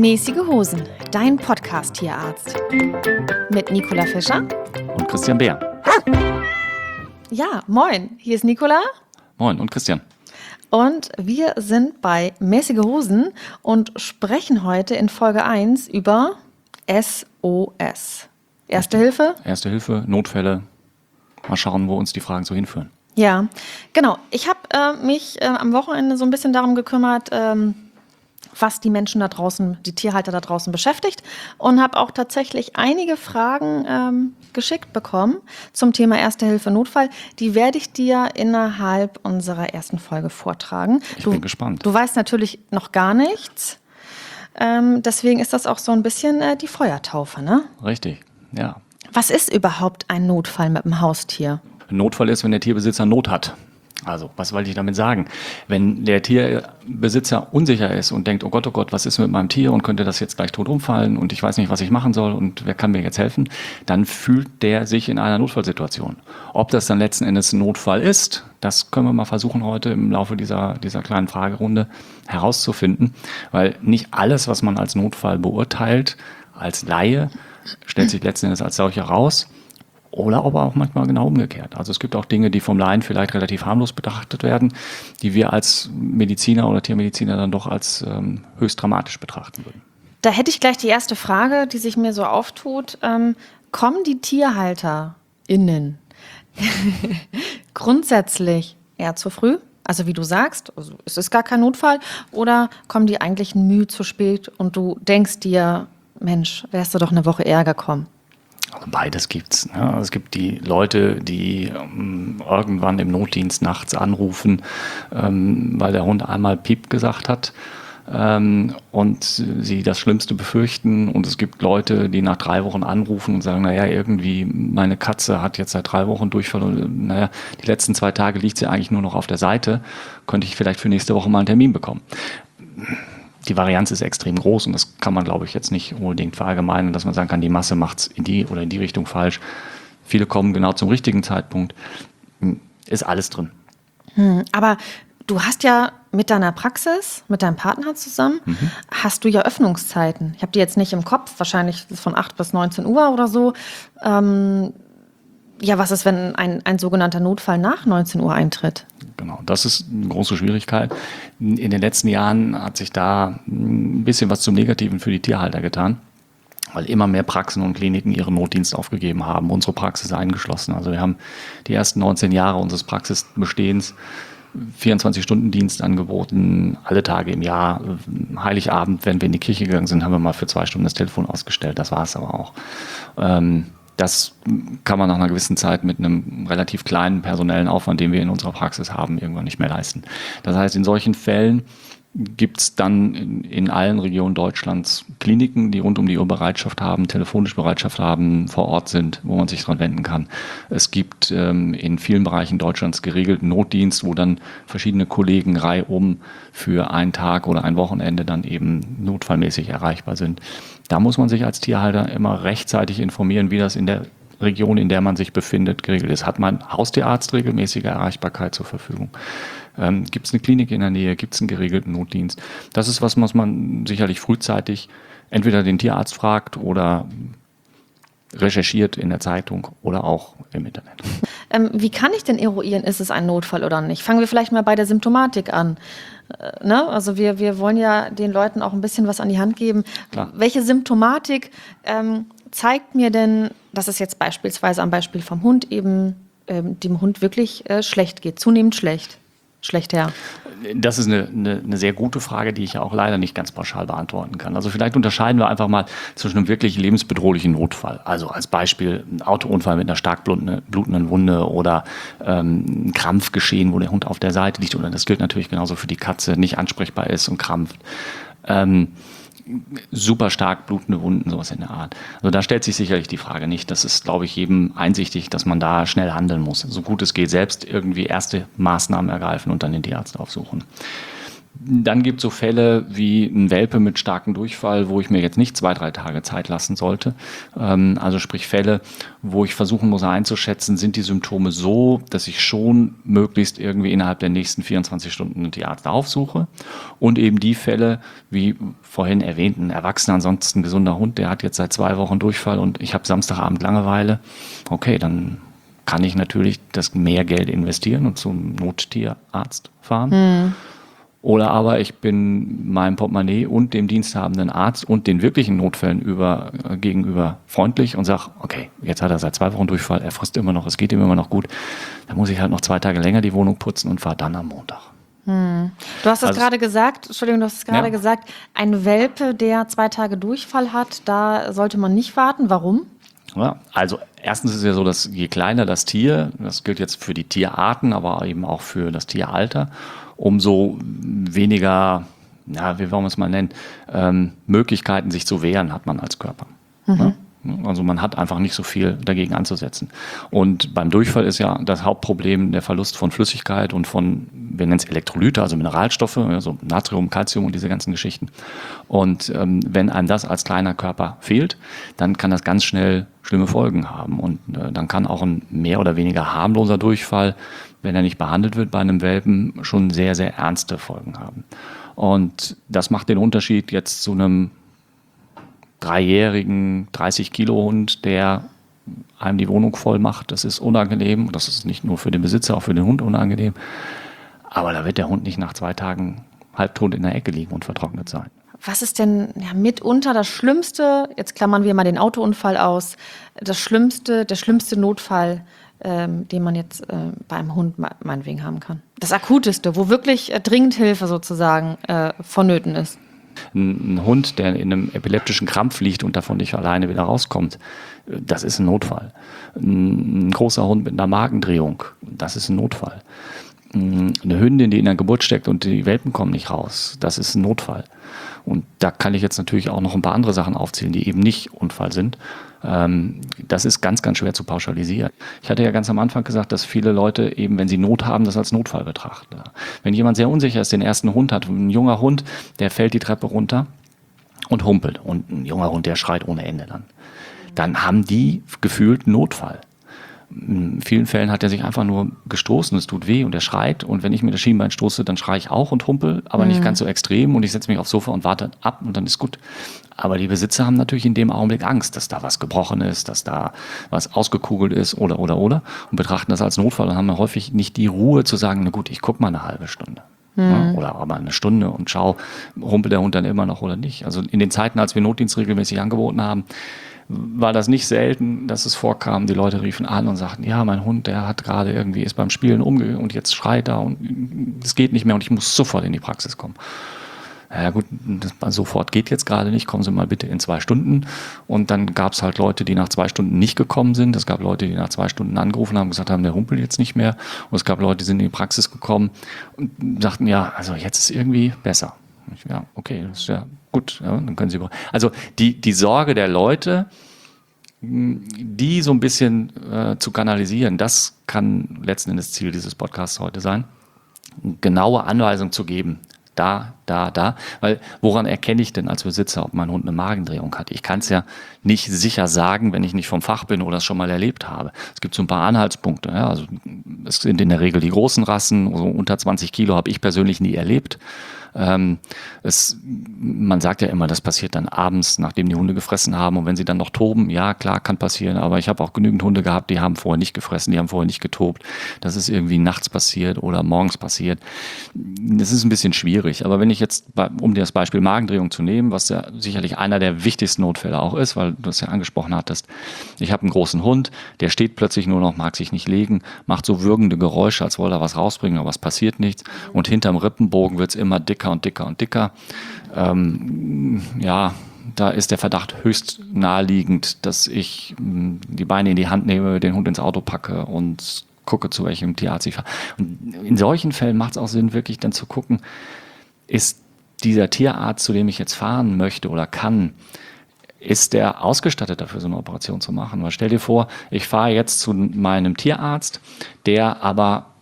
Mäßige Hosen, dein Podcast-Tierarzt. Mit Nicola Fischer und Christian Beer. Ja, moin, hier ist Nicola. Moin und Christian. Und wir sind bei Mäßige Hosen und sprechen heute in Folge 1 über SOS. Erste Hilfe? Erste Hilfe, Notfälle. Mal schauen, wo uns die Fragen so hinführen. Ja, genau. Ich habe mich am Wochenende so ein bisschen darum gekümmert, was die Menschen da draußen, die Tierhalter da draußen beschäftigt und habe auch tatsächlich einige Fragen geschickt bekommen zum Thema Erste Hilfe Notfall. Die werde ich dir innerhalb unserer ersten Folge vortragen. Ich bin gespannt. Du weißt natürlich noch gar nichts. Deswegen ist das auch so ein bisschen die Feuertaufe, ne? Richtig, ja. Was ist überhaupt ein Notfall mit dem Haustier? Ein Notfall ist, wenn der Tierbesitzer Not hat. Also, was wollte ich damit sagen? Wenn der Tierbesitzer unsicher ist und denkt, oh Gott, was ist mit meinem Tier und könnte das jetzt gleich tot umfallen und ich weiß nicht, was ich machen soll und wer kann mir jetzt helfen, dann fühlt der sich in einer Notfallsituation. Ob das dann letzten Endes ein Notfall ist, das können wir mal versuchen heute im Laufe dieser kleinen Fragerunde herauszufinden, weil nicht alles, was man als Notfall beurteilt, als Laie, stellt sich letzten Endes als solcher raus. Oder aber auch manchmal genau umgekehrt. Also es gibt auch Dinge, die vom Laien vielleicht relativ harmlos betrachtet werden, die wir als Mediziner oder Tiermediziner dann doch als höchst dramatisch betrachten würden. Da hätte ich gleich die erste Frage, die sich mir so auftut. Kommen die TierhalterInnen grundsätzlich eher zu früh? Also wie du sagst, also es ist gar kein Notfall. Oder kommen die eigentlich ein Mühe zu spät und du denkst dir, Mensch, wärst du doch eine Woche eher gekommen? Also beides gibt's. Ne? Es gibt die Leute, die irgendwann im Notdienst nachts anrufen, weil der Hund einmal Piep gesagt hat und sie das Schlimmste befürchten. Und es gibt Leute, die nach 3 Wochen anrufen und sagen, naja, irgendwie meine Katze hat jetzt seit 3 Wochen Durchfall und naja, die letzten 2 Tage liegt sie eigentlich nur noch auf der Seite. Könnte ich vielleicht für nächste Woche mal einen Termin bekommen? Die Varianz ist extrem groß und das kann man, glaube ich, jetzt nicht unbedingt verallgemeinern, dass man sagen kann, die Masse macht es in die Richtung falsch. Viele kommen genau zum richtigen Zeitpunkt. Ist alles drin. Aber du hast ja mit deiner Praxis, mit deinem Partner zusammen, hast du ja Öffnungszeiten. Ich habe die jetzt nicht im Kopf, wahrscheinlich von 8 bis 19 Uhr oder so. Ja, was ist, wenn ein sogenannter Notfall nach 19 Uhr eintritt? Genau, das ist eine große Schwierigkeit. In den letzten Jahren hat sich da ein bisschen was zum Negativen für die Tierhalter getan, weil immer mehr Praxen und Kliniken ihren Notdienst aufgegeben haben, unsere Praxis eingeschlossen. Also wir haben die ersten 19 Jahre unseres Praxisbestehens 24-Stunden-Dienst angeboten, alle Tage im Jahr. Heiligabend, wenn wir in die Kirche gegangen sind, haben wir mal für 2 Stunden das Telefon ausgestellt. Das war es aber auch. Das kann man nach einer gewissen Zeit mit einem relativ kleinen personellen Aufwand, den wir in unserer Praxis haben, irgendwann nicht mehr leisten. Das heißt, in solchen Fällen gibt es dann in allen Regionen Deutschlands Kliniken, die rund um die Uhr Bereitschaft haben, telefonische Bereitschaft haben, vor Ort sind, wo man sich dran wenden kann. Es gibt in vielen Bereichen Deutschlands geregelten Notdienst, wo dann verschiedene Kollegen reihum für einen Tag oder ein Wochenende dann eben notfallmäßig erreichbar sind. Da muss man sich als Tierhalter immer rechtzeitig informieren, wie das in der Region, in der man sich befindet, geregelt ist. Hat mein Haustierarzt regelmäßige Erreichbarkeit zur Verfügung? Gibt es eine Klinik in der Nähe? Gibt es einen geregelten Notdienst? Das ist was man sicherlich frühzeitig entweder den Tierarzt fragt oder recherchiert in der Zeitung oder auch im Internet. Wie kann ich denn eruieren, ist es ein Notfall oder nicht? Fangen wir vielleicht mal bei der Symptomatik an. Ne? Also wir wollen ja den Leuten auch ein bisschen was an die Hand geben. Klar. Welche Symptomatik zeigt mir denn, dass es jetzt beispielsweise am Beispiel vom Hund eben dem Hund wirklich schlecht geht, zunehmend schlecht her? Das ist eine sehr gute Frage, die ich ja auch leider nicht ganz pauschal beantworten kann. Also vielleicht unterscheiden wir einfach mal zwischen einem wirklich lebensbedrohlichen Notfall. Also als Beispiel ein Autounfall mit einer stark blutenden Wunde oder ein Krampfgeschehen, wo der Hund auf der Seite liegt. Oder das gilt natürlich genauso für die Katze, nicht ansprechbar ist und krampft. Super stark blutende Wunden, sowas in der Art. Also da stellt sich sicherlich die Frage nicht. Das ist, glaube ich, jedem einsichtig, dass man da schnell handeln muss. So gut es geht, selbst irgendwie erste Maßnahmen ergreifen und dann den Tierarzt aufsuchen. Dann gibt es so Fälle wie ein Welpe mit starkem Durchfall, wo ich mir jetzt nicht 2-3 Tage Zeit lassen sollte. Also sprich Fälle, wo ich versuchen muss einzuschätzen, sind die Symptome so, dass ich schon möglichst irgendwie innerhalb der nächsten 24 Stunden einen Tierarzt aufsuche. Und eben die Fälle, wie vorhin erwähnt, ein erwachsener, ansonsten gesunder Hund, der hat jetzt seit 2 Wochen Durchfall und ich habe Samstagabend Langeweile. Okay, dann kann ich natürlich das mehr Geld investieren und zum Nottierarzt fahren. Oder aber ich bin meinem Portemonnaie und dem diensthabenden Arzt und den wirklichen Notfällen gegenüber freundlich und sage, okay, jetzt hat er seit 2 Wochen Durchfall, er frisst immer noch, es geht ihm immer noch gut. Da muss ich halt noch 2 Tage länger die Wohnung putzen und fahre dann am Montag. Du hast es gerade gesagt, gesagt, ein Welpe, der 2 Tage Durchfall hat, da sollte man nicht warten. Warum? Ja, also erstens ist es ja so, dass je kleiner das Tier, das gilt jetzt für die Tierarten, aber eben auch für das Tieralter, umso weniger, ja, wie wollen wir es mal nennen, Möglichkeiten, sich zu wehren, hat man als Körper. Ne? Also man hat einfach nicht so viel dagegen anzusetzen. Und beim Durchfall ist ja das Hauptproblem der Verlust von Flüssigkeit und von, wir nennen es Elektrolyte, also Mineralstoffe, also Natrium, Calcium und diese ganzen Geschichten. Und wenn einem das als kleiner Körper fehlt, dann kann das ganz schnell schlimme Folgen haben. Und dann kann auch ein mehr oder weniger harmloser Durchfall, wenn er nicht behandelt wird bei einem Welpen, schon sehr, sehr ernste Folgen haben. Und das macht den Unterschied jetzt zu einem 3-jährigen 30-Kilo-Hund, der einem die Wohnung voll macht. Das ist unangenehm. Das ist nicht nur für den Besitzer, auch für den Hund unangenehm. Aber da wird der Hund nicht nach 2 Tagen halbtot in der Ecke liegen und vertrocknet sein. Was ist denn mitunter das Schlimmste, jetzt klammern wir mal den Autounfall aus, der schlimmste Notfall, den man jetzt bei einem Hund meinetwegen haben kann? Das Akuteste, wo wirklich dringend Hilfe sozusagen vonnöten ist. Ein Hund, der in einem epileptischen Krampf liegt und davon nicht alleine wieder rauskommt, das ist ein Notfall. Ein großer Hund mit einer Magendrehung, das ist ein Notfall. Eine Hündin, die in der Geburt steckt und die Welpen kommen nicht raus, das ist ein Notfall. Und da kann ich jetzt natürlich auch noch ein paar andere Sachen aufzählen, die eben nicht Unfall sind. Das ist ganz, ganz schwer zu pauschalisieren. Ich hatte ja ganz am Anfang gesagt, dass viele Leute eben, wenn sie Not haben, das als Notfall betrachten. Wenn jemand sehr unsicher ist, den ersten Hund hat, ein junger Hund, der fällt die Treppe runter und humpelt. Und ein junger Hund, der schreit ohne Ende dann haben die gefühlt Notfall. In vielen Fällen hat er sich einfach nur gestoßen, es tut weh und er schreit. Und wenn ich mir das Schienbein stoße, dann schreie ich auch und humpel, aber nicht ganz so extrem. Und ich setze mich aufs Sofa und warte ab und dann ist gut. Aber die Besitzer haben natürlich in dem Augenblick Angst, dass da was gebrochen ist, dass da was ausgekugelt ist oder und betrachten das als Notfall und haben häufig nicht die Ruhe zu sagen, na gut, ich gucke mal eine halbe Stunde. Ja, oder aber eine Stunde und schau, humpelt der Hund dann immer noch oder nicht. Also in den Zeiten, als wir Notdienst regelmäßig angeboten haben, war das nicht selten, dass es vorkam, die Leute riefen an und sagten, ja, mein Hund, der hat gerade irgendwie, ist beim Spielen umgegangen und jetzt schreit er und es geht nicht mehr und ich muss sofort in die Praxis kommen. Ja gut, das sofort geht jetzt gerade nicht, kommen Sie mal bitte in 2 Stunden. Und dann gab es halt Leute, die nach 2 Stunden nicht gekommen sind. Es gab Leute, die nach 2 Stunden angerufen haben, gesagt haben, der humpelt jetzt nicht mehr. Und es gab Leute, die sind in die Praxis gekommen und sagten, ja, also jetzt ist irgendwie besser. Ja, okay, das ist ja gut. Ja, dann können Sie. Also die Sorge der Leute, die so ein bisschen zu kanalisieren, das kann letzten Endes Ziel dieses Podcasts heute sein, genaue Anweisung zu geben. Da. Weil woran erkenne ich denn als Besitzer, ob mein Hund eine Magendrehung hat? Ich kann es ja nicht sicher sagen, wenn ich nicht vom Fach bin oder es schon mal erlebt habe. Es gibt so ein paar Anhaltspunkte. Ja? Also es sind in der Regel die großen Rassen, so unter 20 Kilo habe ich persönlich nie erlebt. Man sagt ja immer, das passiert dann abends, nachdem die Hunde gefressen haben und wenn sie dann noch toben, ja klar, kann passieren, aber ich habe auch genügend Hunde gehabt, die haben vorher nicht gefressen, die haben vorher nicht getobt. Das ist irgendwie nachts passiert oder morgens passiert. Das ist ein bisschen schwierig, aber wenn ich jetzt, um das Beispiel Magendrehung zu nehmen, was ja sicherlich einer der wichtigsten Notfälle auch ist, weil du es ja angesprochen hattest, ich habe einen großen Hund, der steht plötzlich nur noch, mag sich nicht legen, macht so würgende Geräusche, als wollte er was rausbringen, aber es passiert nichts und hinterm Rippenbogen wird es immer dicker und dicker und dicker. Ja, da ist der Verdacht höchst naheliegend, dass ich die Beine in die Hand nehme, den Hund ins Auto packe und gucke, zu welchem Tierarzt ich fahre. Und in solchen Fällen macht es auch Sinn, wirklich dann zu gucken, ist dieser Tierarzt, zu dem ich jetzt fahren möchte oder kann, ist der ausgestattet dafür, so eine Operation zu machen? Weil stell dir vor, ich fahre jetzt zu meinem Tierarzt, der aber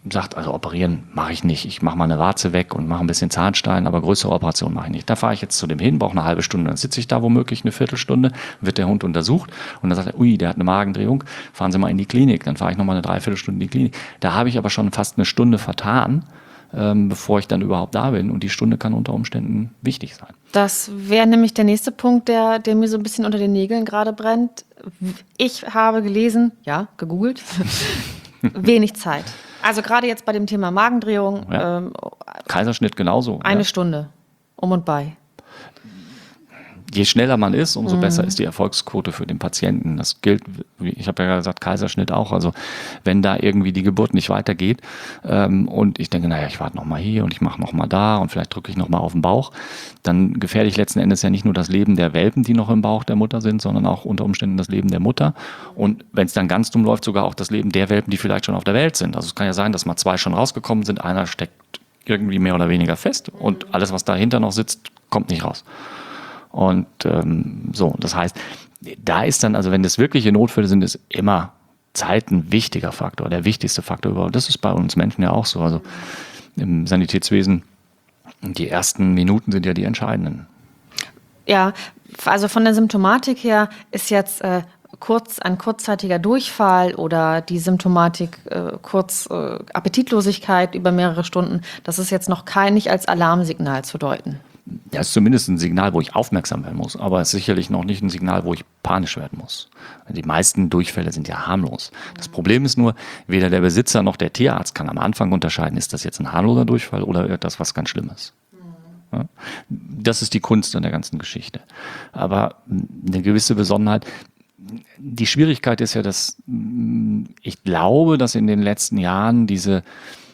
sagt, also operieren mache ich nicht. Ich mache mal eine Warze weg und mache ein bisschen Zahnstein, aber größere Operationen mache ich nicht. Da fahre ich jetzt zu dem hin, brauche eine halbe Stunde, dann sitze ich da womöglich eine Viertelstunde, wird der Hund untersucht und dann sagt er, ui, der hat eine Magendrehung, fahren Sie mal in die Klinik. Dann fahre ich nochmal eine Dreiviertelstunde in die Klinik. Da habe ich aber schon fast eine Stunde vertan, bevor ich dann überhaupt da bin. Und die Stunde kann unter Umständen wichtig sein. Das wäre nämlich der nächste Punkt, der mir so ein bisschen unter den Nägeln gerade brennt. Ich habe gelesen, ja, gegoogelt, wenig Zeit. Also gerade jetzt bei dem Thema Magendrehung, Ja. Kaiserschnitt genauso. eine Stunde um und bei. Je schneller man ist, umso besser ist die Erfolgsquote für den Patienten. Das gilt, ich habe ja gesagt, Kaiserschnitt auch. Also wenn da irgendwie die Geburt nicht weitergeht und ich denke, naja, ich warte noch mal hier und ich mache noch mal da und vielleicht drücke ich noch mal auf den Bauch, dann gefährde ich letzten Endes ja nicht nur das Leben der Welpen, die noch im Bauch der Mutter sind, sondern auch unter Umständen das Leben der Mutter. Und wenn es dann ganz dumm läuft, sogar auch das Leben der Welpen, die vielleicht schon auf der Welt sind. Also es kann ja sein, dass mal 2 schon rausgekommen sind, einer steckt irgendwie mehr oder weniger fest und alles, was dahinter noch sitzt, kommt nicht raus. Und so, das heißt, da ist dann, also wenn das wirkliche Notfälle sind, ist immer Zeit ein wichtiger Faktor, der wichtigste Faktor überhaupt. Das ist bei uns Menschen ja auch so. Also im Sanitätswesen, die ersten Minuten sind ja die entscheidenden. Ja, also von der Symptomatik her ist jetzt ein kurzzeitiger Durchfall oder die Symptomatik Appetitlosigkeit über mehrere Stunden, das ist jetzt noch nicht als Alarmsignal zu deuten. Das ist zumindest ein Signal, wo ich aufmerksam werden muss, aber es ist sicherlich noch nicht ein Signal, wo ich panisch werden muss. Die meisten Durchfälle sind ja harmlos. Das Problem ist nur, weder der Besitzer noch der Tierarzt kann am Anfang unterscheiden, ist das jetzt ein harmloser Durchfall oder etwas, was ganz Schlimmes. Ja? Das ist die Kunst an der ganzen Geschichte. Aber eine gewisse Besonderheit, die Schwierigkeit ist ja, dass ich glaube, dass in den letzten Jahren diese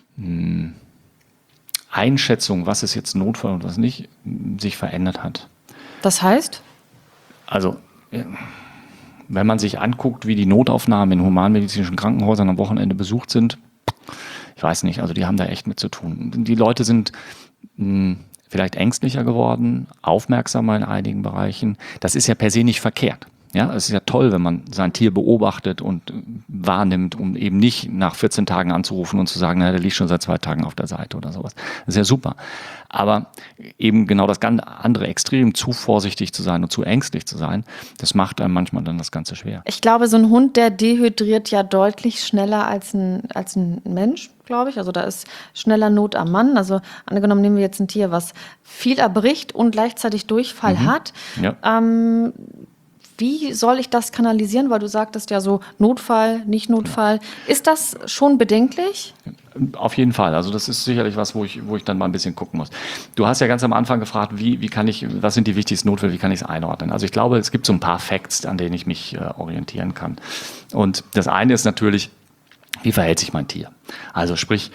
Einschätzung, was ist jetzt Notfall und was nicht, sich verändert hat. Das heißt? Also, wenn man sich anguckt, wie die Notaufnahmen in humanmedizinischen Krankenhäusern am Wochenende besucht sind, ich weiß nicht, also die haben da echt mit zu tun. Die Leute sind vielleicht ängstlicher geworden, aufmerksamer in einigen Bereichen. Das ist ja per se nicht verkehrt. Ja, es ist ja toll, wenn man sein Tier beobachtet und wahrnimmt, um eben nicht nach 14 Tagen anzurufen und zu sagen, na, der liegt schon seit 2 Tagen auf der Seite oder sowas. Das ist ja super. Aber eben genau das ganz andere Extrem, zu vorsichtig zu sein und zu ängstlich zu sein, das macht einem manchmal dann das Ganze schwer. Ich glaube, so ein Hund, der dehydriert ja deutlich schneller als ein Mensch, glaube ich. Also da ist schneller Not am Mann. Also angenommen, nehmen wir jetzt ein Tier, was viel erbricht und gleichzeitig Durchfall hat. Ja. Wie soll ich das kanalisieren? Weil du sagtest ja so Notfall, nicht Notfall. Ist das schon bedenklich? Auf jeden Fall. Also das ist sicherlich was, wo ich dann mal ein bisschen gucken muss. Du hast ja ganz am Anfang gefragt, was sind die wichtigsten Notfälle, wie kann ich es einordnen? Also ich glaube, es gibt so ein paar Facts, an denen ich mich orientieren kann. Und das eine ist natürlich, wie verhält sich mein Tier? Also sprich,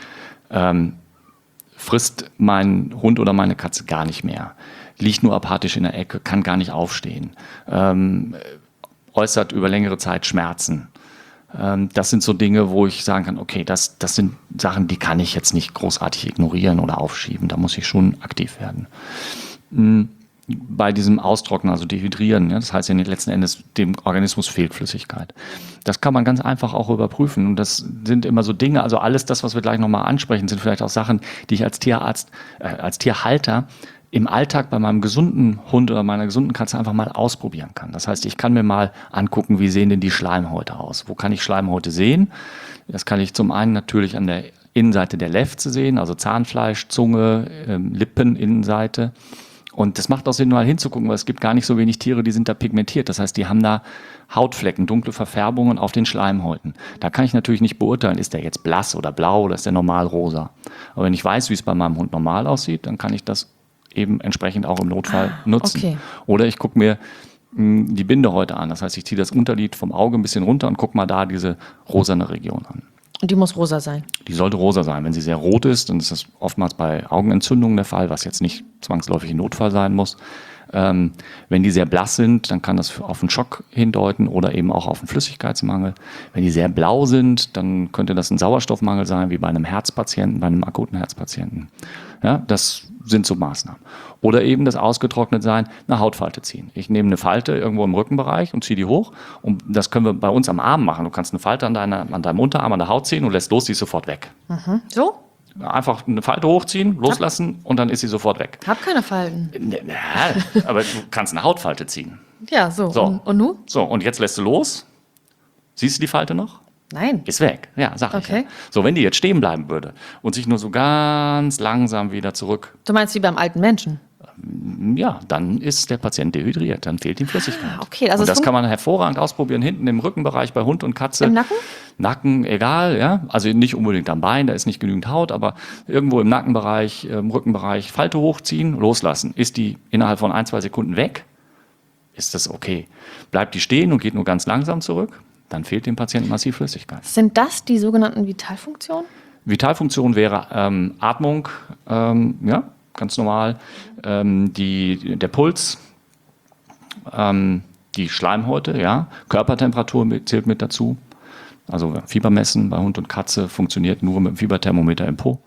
frisst mein Hund oder meine Katze gar nicht mehr, liegt nur apathisch in der Ecke, kann gar nicht aufstehen, äußert über längere Zeit Schmerzen. Das sind so Dinge, wo ich sagen kann, okay, das sind Sachen, die kann ich jetzt nicht großartig ignorieren oder aufschieben, da muss ich schon aktiv werden. Bei diesem Austrocknen, also Dehydrieren, ja, das heißt ja letzten Endes, dem Organismus fehlt Flüssigkeit. Das kann man ganz einfach auch überprüfen und das sind immer so Dinge, also alles das, was wir gleich nochmal ansprechen, sind vielleicht auch Sachen, die ich als Tierarzt, als Tierhalter im Alltag bei meinem gesunden Hund oder meiner gesunden Katze einfach mal ausprobieren kann. Das heißt, ich kann mir mal angucken, wie sehen denn die Schleimhäute aus? Wo kann ich Schleimhäute sehen? Das kann ich zum einen natürlich an der Innenseite der Lefze sehen, also Zahnfleisch, Zunge, Lippeninnenseite. Und das macht auch Sinn, mal hinzugucken, weil es gibt gar nicht so wenig Tiere, die sind da pigmentiert. Das heißt, die haben da Hautflecken, dunkle Verfärbungen auf den Schleimhäuten. Da kann ich natürlich nicht beurteilen, ist der jetzt blass oder blau oder ist der normal rosa. Aber wenn ich weiß, wie es bei meinem Hund normal aussieht, dann kann ich das eben entsprechend auch im Notfall nutzen. Okay. Oder ich gucke mir die Bindehäute an. Das heißt, ich ziehe das Unterlid vom Auge ein bisschen runter und gucke mal da diese rosane Region an. Und die muss rosa sein. Die sollte rosa sein. Wenn sie sehr rot ist, dann ist das oftmals bei Augenentzündungen der Fall, was jetzt nicht zwangsläufig ein Notfall sein muss. Wenn die sehr blass sind, dann kann das auf einen Schock hindeuten oder eben auch auf einen Flüssigkeitsmangel. Wenn die sehr blau sind, dann könnte das ein Sauerstoffmangel sein, wie bei einem Herzpatienten, bei einem akuten Herzpatienten. Ja, das sind so Maßnahmen. Oder eben das Ausgetrocknetsein, eine Hautfalte ziehen. Ich nehme eine Falte irgendwo im Rückenbereich und ziehe die hoch. Und das können wir bei uns am Arm machen. Du kannst eine Falte an deinem Unterarm, an der Haut ziehen und lässt los, die ist sofort weg. So? Einfach eine Falte hochziehen, loslassen und dann ist sie sofort weg. Hab keine Falten. Ja, aber du kannst eine Hautfalte ziehen. Ja, so. Und nu? So, und jetzt lässt du los. Siehst du die Falte noch? Nein. Ist weg. Ja, sag ich Okay. ja. So, wenn die jetzt stehen bleiben würde und sich nur so ganz langsam wieder zurück, Du meinst wie beim alten Menschen? ja, dann ist der Patient dehydriert, dann fehlt ihm Flüssigkeit. Okay, also und es das kann man hervorragend ausprobieren, hinten im Rückenbereich bei Hund und Katze. Im Nacken? Nacken, egal, ja. Also nicht unbedingt am Bein, da ist nicht genügend Haut, aber irgendwo im Nackenbereich, im Rückenbereich, Falte hochziehen, loslassen. Ist die innerhalb von 1-2 Sekunden weg, ist das okay. Bleibt die stehen und geht nur ganz langsam zurück, dann fehlt dem Patienten massiv Flüssigkeit. Sind das die sogenannten Vitalfunktionen? Vitalfunktion wäre Atmung, ja, ganz normal, der Puls, die Schleimhäute, ja, Körpertemperatur zählt mit dazu. Also Fieber messen bei Hund und Katze funktioniert nur mit dem Fieberthermometer im Po.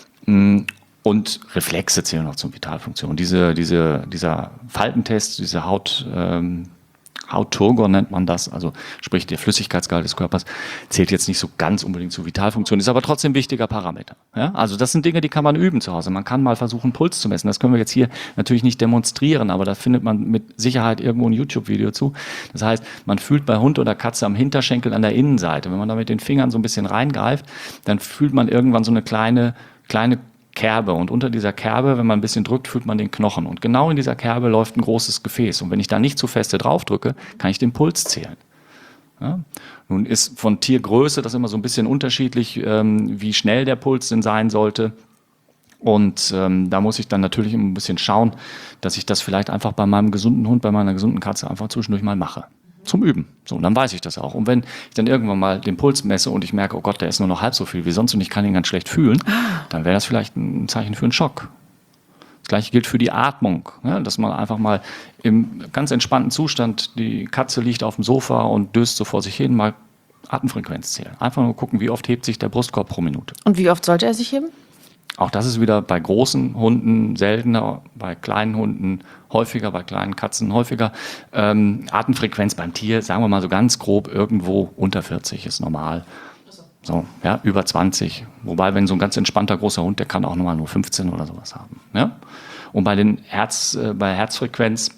Und Reflexe zählen noch zur Vitalfunktion. Dieser Faltentest, diese Hautturgor nennt man das, also sprich der Flüssigkeitsgehalt des Körpers, zählt jetzt nicht so ganz unbedingt zur Vitalfunktion, ist aber trotzdem ein wichtiger Parameter. Ja? Also das sind Dinge, die kann man üben zu Hause. Man kann mal versuchen, Puls zu messen. Das können wir jetzt hier natürlich nicht demonstrieren, aber da findet man mit Sicherheit irgendwo ein YouTube-Video zu. Das heißt, man fühlt bei Hund oder Katze am Hinterschenkel an der Innenseite. Wenn man da mit den Fingern so ein bisschen reingreift, dann fühlt man irgendwann so eine kleine Kerbe, und unter dieser Kerbe, wenn man ein bisschen drückt, fühlt man den Knochen, und genau in dieser Kerbe läuft ein großes Gefäß, und wenn ich da nicht zu feste drauf drücke, kann ich den Puls zählen. Ja? Nun ist von Tiergröße das immer so ein bisschen unterschiedlich, wie schnell der Puls denn sein sollte, und da muss ich dann natürlich ein bisschen schauen, dass ich das vielleicht einfach bei meinem gesunden Hund, bei meiner gesunden Katze einfach zwischendurch mal mache. Zum Üben. So, und dann weiß ich das auch. Und wenn ich dann irgendwann mal den Puls messe und ich merke, oh Gott, der ist nur noch halb so viel wie sonst und ich kann ihn ganz schlecht fühlen, dann wäre das vielleicht ein Zeichen für einen Schock. Das Gleiche gilt für die Atmung, ja, dass man einfach mal im ganz entspannten Zustand, die Katze liegt auf dem Sofa und döst so vor sich hin, mal Atemfrequenz zählen. Einfach nur gucken, wie oft hebt sich der Brustkorb pro Minute. Und wie oft sollte er sich heben? Auch das ist wieder bei großen Hunden seltener, bei kleinen Hunden häufiger, bei kleinen Katzen häufiger. Atemfrequenz beim Tier, sagen wir mal so ganz grob, irgendwo unter 40 ist normal. So, ja, über 20. Wobei, wenn so ein ganz entspannter großer Hund, der kann auch nochmal nur 15 oder sowas haben. Ja? Und bei Herzfrequenz,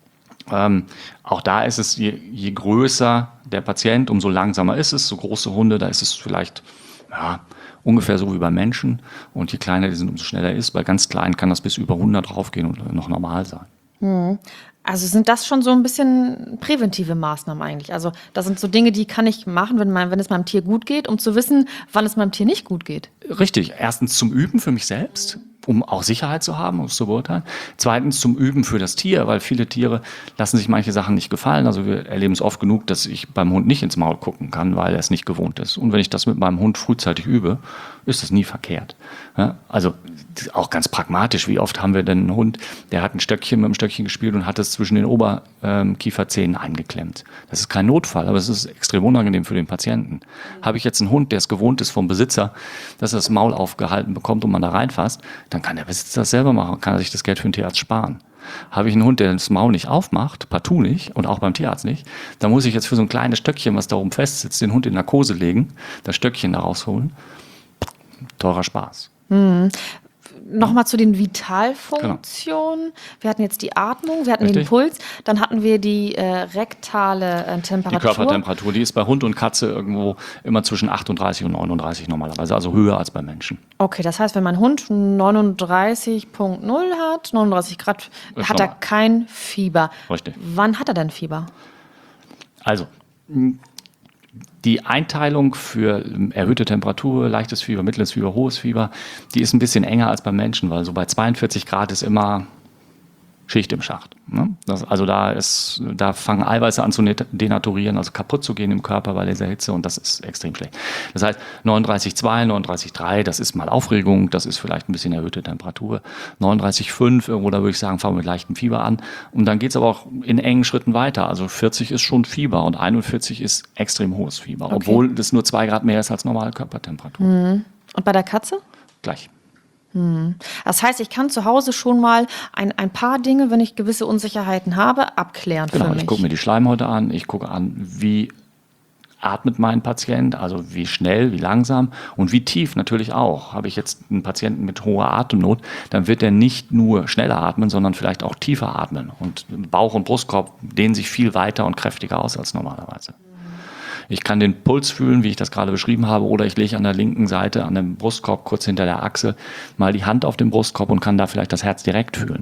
auch da ist es, je größer der Patient, umso langsamer ist es. So große Hunde, da ist es vielleicht, ja, ungefähr so wie bei Menschen, und je kleiner die sind, umso schneller ist. Bei ganz kleinen kann das bis über 100 raufgehen und noch normal sein. Also sind das schon so ein bisschen präventive Maßnahmen eigentlich? Also das sind so Dinge, die kann ich machen, wenn es meinem Tier gut geht, um zu wissen, wann es meinem Tier nicht gut geht. Richtig. Erstens zum Üben für mich selbst, um auch Sicherheit zu haben, um es zu beurteilen. Zweitens zum Üben für das Tier, weil viele Tiere lassen sich manche Sachen nicht gefallen. Also wir erleben es oft genug, dass ich beim Hund nicht ins Maul gucken kann, weil er es nicht gewohnt ist. Und wenn ich das mit meinem Hund frühzeitig übe, ist das nie verkehrt. Ja, also auch ganz pragmatisch, wie oft haben wir denn einen Hund, der hat mit dem Stöckchen gespielt und hat es zwischen den Oberkieferzähnen eingeklemmt. Das ist kein Notfall, aber es ist extrem unangenehm für den Patienten. Habe ich jetzt einen Hund, der es gewohnt ist vom Besitzer, dass er das Maul aufgehalten bekommt und man da reinfasst, dann kann der Besitzer das selber machen, kann er sich das Geld für den Tierarzt sparen. Habe ich einen Hund, der das Maul nicht aufmacht, partout nicht, und auch beim Tierarzt nicht, dann muss ich jetzt für so ein kleines Stöckchen, was da oben festsitzt, den Hund in Narkose legen, das Stöckchen da rausholen. Teurer Spaß. Nochmal zu den Vitalfunktionen. Genau. Wir hatten jetzt die Atmung, wir hatten den Puls, dann hatten wir die rektale Temperatur. Die Körpertemperatur, die ist bei Hund und Katze irgendwo immer zwischen 38 und 39 normalerweise, also höher als bei Menschen. Okay, das heißt, wenn mein Hund 39,0 hat, 39 Grad, hat er kein Fieber. Richtig. Wann hat er denn Fieber? Also, die Einteilung für erhöhte Temperatur, leichtes Fieber, mittleres Fieber, hohes Fieber, die ist ein bisschen enger als beim Menschen, weil so bei 42 Grad ist immer Schicht im Schacht. Ne? Da fangen Eiweiße an zu denaturieren, also kaputt zu gehen im Körper bei dieser Hitze und das ist extrem schlecht. Das heißt 39,2, 39,3, das ist mal Aufregung, das ist vielleicht ein bisschen erhöhte Temperatur. 39,5, irgendwo da würde ich sagen, fangen wir mit leichtem Fieber an. Und dann geht es aber auch in engen Schritten weiter. Also 40 ist schon Fieber und 41 ist extrem hohes Fieber, Okay. obwohl das nur 2 Grad mehr ist als normale Körpertemperatur. Und bei der Katze? Gleich. Das heißt, ich kann zu Hause schon mal ein paar Dinge, wenn ich gewisse Unsicherheiten habe, abklären Genau, für mich. ich gucke mir die Schleimhäute an, ich gucke an, wie atmet mein Patient, also wie schnell, wie langsam und wie tief natürlich auch. Habe ich jetzt einen Patienten mit hoher Atemnot, dann wird er nicht nur schneller atmen, sondern vielleicht auch tiefer atmen. Und Bauch- und Brustkorb dehnen sich viel weiter und kräftiger aus als normalerweise. Ich kann den Puls fühlen, wie ich das gerade beschrieben habe, oder ich lege an der linken Seite, an dem Brustkorb, kurz hinter der Achsel, mal die Hand auf den Brustkorb und kann da vielleicht das Herz direkt fühlen.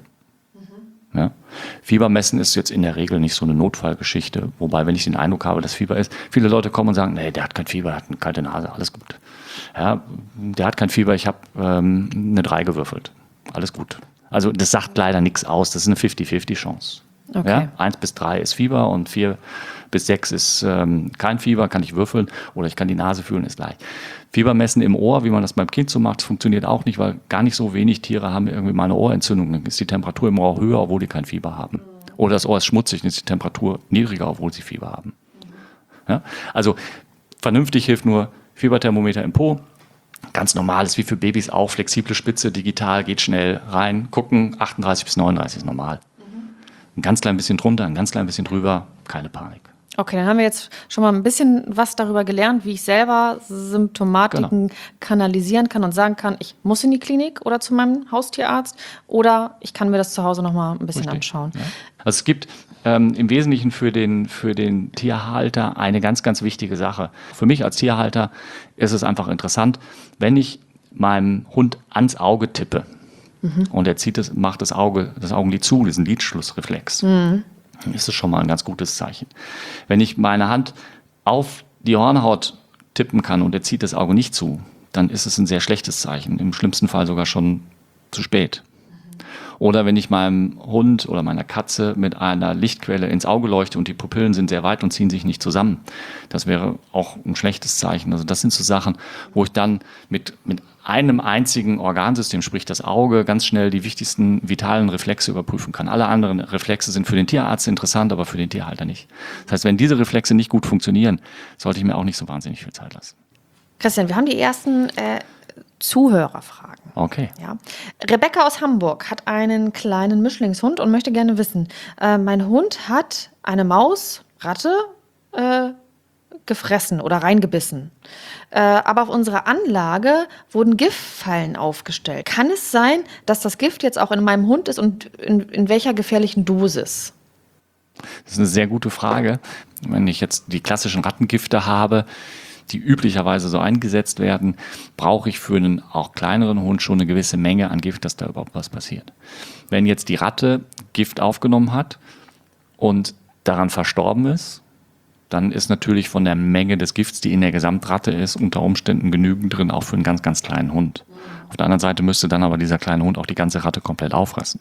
Ja. Fiebermessen ist jetzt in der Regel nicht so eine Notfallgeschichte, wobei, wenn ich den Eindruck habe, dass Fieber ist, viele Leute kommen und sagen, nee, der hat kein Fieber, der hat eine kalte Nase, alles gut. Ja, der hat kein Fieber, ich habe eine 3 gewürfelt, alles gut. Also das sagt leider nichts aus, das ist eine 50-50-Chance. Okay. Ja, 1 bis 3 ist Fieber und 4 bis 6 ist kein Fieber, kann ich würfeln oder ich kann die Nase fühlen, ist leicht. Fiebermessen im Ohr, wie man das beim Kind so macht, funktioniert auch nicht, weil gar nicht so wenig Tiere haben irgendwie mal eine Ohrentzündung. Dann ist die Temperatur im Ohr höher, obwohl die kein Fieber haben. Oder das Ohr ist schmutzig, dann ist die Temperatur niedriger, obwohl sie Fieber haben. Ja? Also vernünftig hilft nur Fieberthermometer im Po. Ganz normal ist wie für Babys auch, flexible Spitze, digital, geht schnell rein, gucken, 38 bis 39 ist normal. Ein ganz klein bisschen drunter, ein ganz klein bisschen drüber, keine Panik. Okay, dann haben wir jetzt schon mal ein bisschen was darüber gelernt, wie ich selber Symptomatiken kanalisieren kann und sagen kann, ich muss in die Klinik oder zu meinem Haustierarzt oder ich kann mir das zu Hause noch mal ein bisschen Richtig. anschauen. Ja. Also es gibt im Wesentlichen für den Tierhalter eine ganz, ganz wichtige Sache. Für mich als Tierhalter ist es einfach interessant, wenn ich meinem Hund ans Auge tippe und er macht das Augenlid zu, diesen Lidschlussreflex. Dann ist es schon mal ein ganz gutes Zeichen. Wenn ich meine Hand auf die Hornhaut tippen kann und er zieht das Auge nicht zu, dann ist es ein sehr schlechtes Zeichen. Im schlimmsten Fall sogar schon zu spät. Oder wenn ich meinem Hund oder meiner Katze mit einer Lichtquelle ins Auge leuchte und die Pupillen sind sehr weit und ziehen sich nicht zusammen. Das wäre auch ein schlechtes Zeichen. Also das sind so Sachen, wo ich dann mit einem einzigen Organsystem, sprich das Auge, ganz schnell die wichtigsten vitalen Reflexe überprüfen kann. Alle anderen Reflexe sind für den Tierarzt interessant, aber für den Tierhalter nicht. Das heißt, wenn diese Reflexe nicht gut funktionieren, sollte ich mir auch nicht so wahnsinnig viel Zeit lassen. Christian, wir haben die ersten Zuhörerfragen. Okay. Ja. Rebecca aus Hamburg hat einen kleinen Mischlingshund und möchte gerne wissen, mein Hund hat eine Ratte gefressen oder reingebissen. Aber auf unserer Anlage wurden Giftfallen aufgestellt. Kann es sein, dass das Gift jetzt auch in meinem Hund ist und in welcher gefährlichen Dosis? Das ist eine sehr gute Frage. Wenn ich jetzt die klassischen Rattengifte habe, die üblicherweise so eingesetzt werden, brauche ich für einen auch kleineren Hund schon eine gewisse Menge an Gift, dass da überhaupt was passiert. Wenn jetzt die Ratte Gift aufgenommen hat und daran verstorben ist, dann ist natürlich von der Menge des Gifts, die in der Gesamtratte ist, unter Umständen genügend drin, auch für einen ganz, ganz kleinen Hund. Auf der anderen Seite müsste dann aber dieser kleine Hund auch die ganze Ratte komplett auffressen.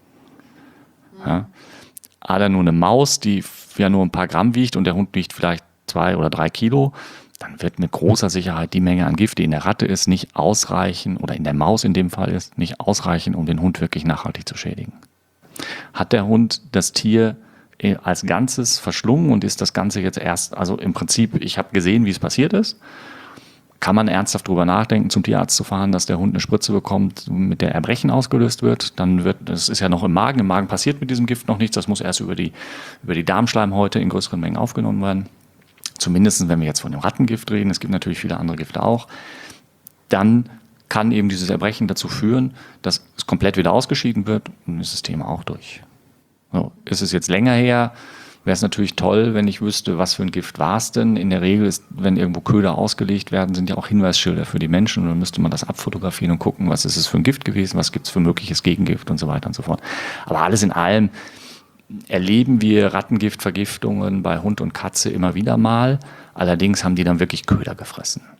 Ja. Aber nur eine Maus, die ja nur ein paar Gramm wiegt und der Hund wiegt vielleicht 2 oder 3 Kilo, dann wird mit großer Sicherheit die Menge an Gift, die in der Ratte ist, nicht ausreichen, oder in der Maus in dem Fall ist, nicht ausreichen, um den Hund wirklich nachhaltig zu schädigen. Hat der Hund das Tier als Ganzes verschlungen und ist das Ganze jetzt erst, also im Prinzip, ich habe gesehen, wie es passiert ist, kann man ernsthaft drüber nachdenken, zum Tierarzt zu fahren, dass der Hund eine Spritze bekommt, mit der Erbrechen ausgelöst wird. Dann das ist ja noch im Magen passiert mit diesem Gift noch nichts, das muss erst über die Darmschleimhäute in größeren Mengen aufgenommen werden. Zumindest, wenn wir jetzt von dem Rattengift reden, es gibt natürlich viele andere Gifte auch, dann kann eben dieses Erbrechen dazu führen, dass es komplett wieder ausgeschieden wird und dann ist das Thema auch durch. So, ist es jetzt länger her, wäre es natürlich toll, wenn ich wüsste, was für ein Gift war es denn. In der Regel ist, wenn irgendwo Köder ausgelegt werden, sind ja auch Hinweisschilder für die Menschen und dann müsste man das abfotografieren und gucken, was ist es für ein Gift gewesen, was gibt es für mögliches Gegengift und so weiter und so fort. Aber alles in allem erleben wir Rattengiftvergiftungen bei Hund und Katze immer wieder mal. Allerdings haben die dann wirklich Köder gefressen.